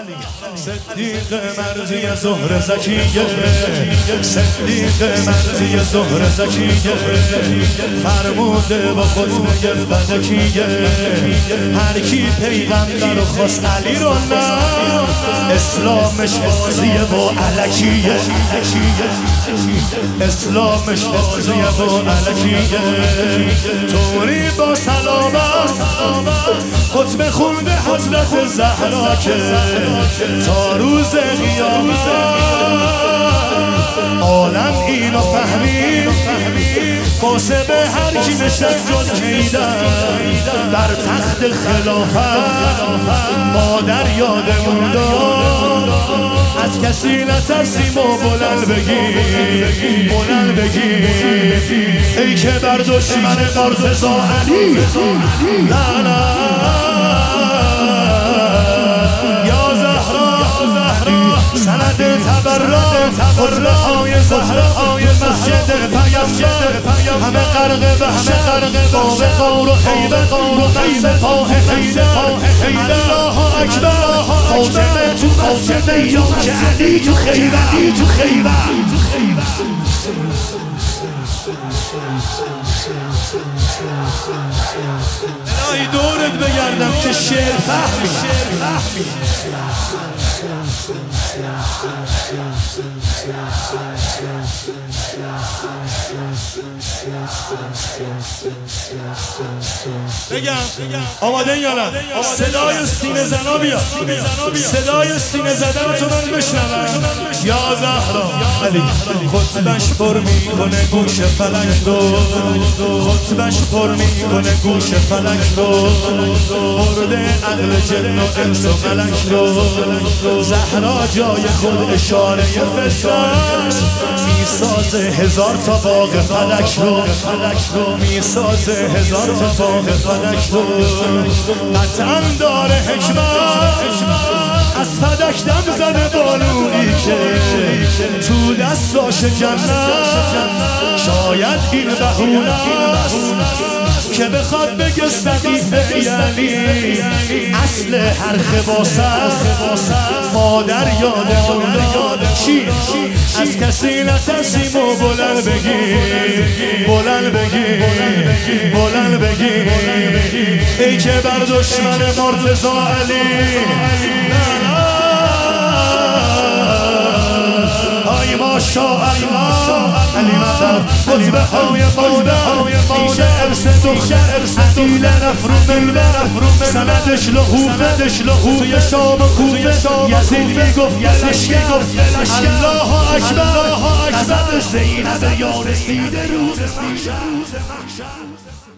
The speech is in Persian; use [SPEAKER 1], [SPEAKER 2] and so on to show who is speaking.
[SPEAKER 1] صدیق مرزی زهر زکیه، صدیق مرزی زهر زکیه، فرموده با خطبه فلکیه. هر کی پیغمبر و خواست علی رو نه، اسلامش بازیه و علکیه، اسلامش بازیه و علکیه. طوری با سلامت خطبه خونده حضرت زهرا که تا روز قیامت عالم اینو فهمید، واسه به هر کی نشست جز حیدر بر تخت خلافت مادر یادمون داد. از کسی نترسیم و بلند بگیم، بلند بگیم ای که بر دشمن مرتضی علی نه نه یا زهرا سند تبرات خطبه های زهراهای مسجد پیامبر همه غرق وحشت باب غور و هیبت و سپاه حیدر. الله اکبر خاتمه تو خاتمه یا که علی تو خیبر. الهی دورت بگردم که شعر فهمی. بگم آماده یا نه؟ صدای سینه زنا بیا، صدای سینه زدن تو من بشنوم. یا زهرا علی خطبش پر میکنه گوش فلک رو، خطبش پر میکنه گوش فلک رو، برده عقل جن و انس و ملک رو. زهرا جای خود اشاره فساش میسازه هزار تا باغ فلک رو، میسازه هزار تا باغ فلک رو. قطعا داره حکمت از فلک دم زده بالویی که تو دستاش جنت. شاید این بهونه است که بخواد بگه صدیقه یعنی اصل هر خباست مادر یادمون چی. از کسی نترسیم و بلند بگیم، بلند بگیم، بلند بگیم ای که بر دشمن مرتضی علی ای ماشاءالله علی مدد خطبه های مادر میشه ارس دختر عقیل نفروم سندش لحوفه توی شام و کوفه یزید میگفت لشکر الله اکبر قصد زینب یا رسیده روز محشر.